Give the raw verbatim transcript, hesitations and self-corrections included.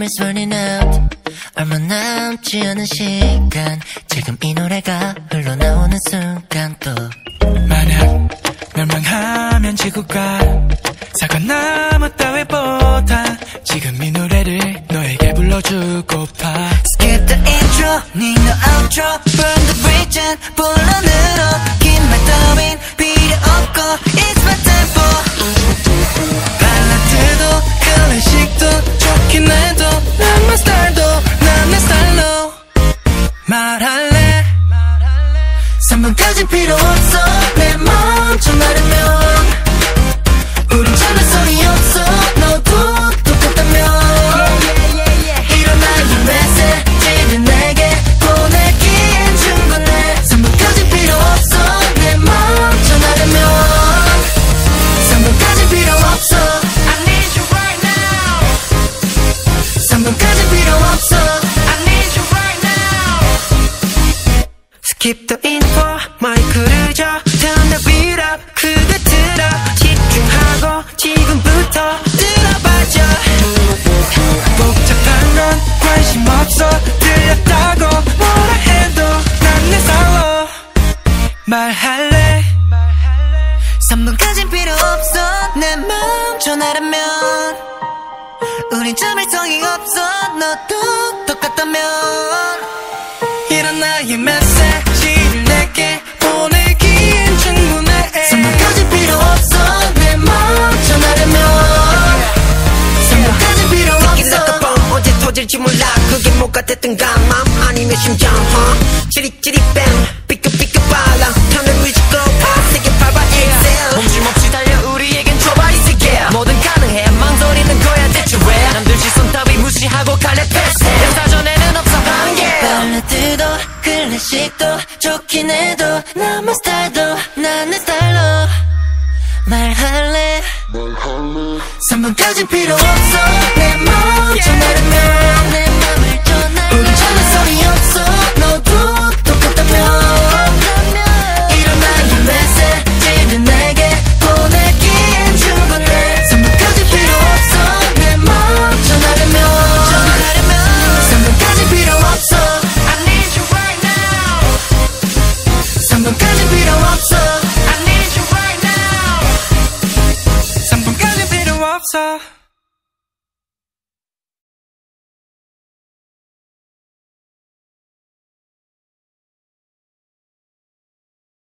time is running out. 얼마 남지 않은 시간, 지금 이 노래가 흘러나오는 순간 또 만약 멸망하면 지구가 사과나무 따위보다 지금 이 노래를 너에게 불러주고파. Skip the intro, need no outro. Burn the bridge and 본론으로 긴 말 따윈 필요 없고 It's my tempo. 발라드도 클래식도 좋긴 해도 난 my style도 난 내 스타일로 말할래. 삼 분까진 필요 없어. 내 멈춰 나르면 우린 참을성이 없어. 너도 똑같다면 일어나 이 메시지를 내게 보내기엔 충분해. 삼 분까진 필요 없어. 내 멈춰 나르면 삼 분까진 필요 없어. I need you right now. 삼 분까진 필요 없어. I need you right now. Skip the info, 마이크를 줘. Turn the beat up, 크게 틀어. 집중하고 지금부터 들어봐줘. 복잡한 건 관심 없어. 들렸다고 뭐라 해도 난 내 살로 말할래. 삼 분까진 필요 없어. 내 멈춰 나르면 우린 참을성이 없어. 너도 똑같다면 이런 나의 메시지를 내게 보내기엔 충분해. 삼 분까진 필요 없어. 내 멈춰 나르면 삼 분까진 필요 없어. 언제 터질지 몰라. 그게 뭐가 됐든 가맘 아니면 심장 huh? 찌릿찌릿 뱀 삐끗삐끗 발랑 턴을 위주고 세게 밟아 exhale. 멈춤없이 달려 우리에겐 좁아 이 세계. 뭐든 가능해 망설이는 거야 대체 왜. 남들 시선 따위 무시하고 갈래 패스해. 내 사전에는 없어 한계. 발라드도 클래식도 좋긴 해도 난 my 스타일도 난 내 스타일로 말할래. 삼 분까진 필요 없어. 내 멈춰 나르면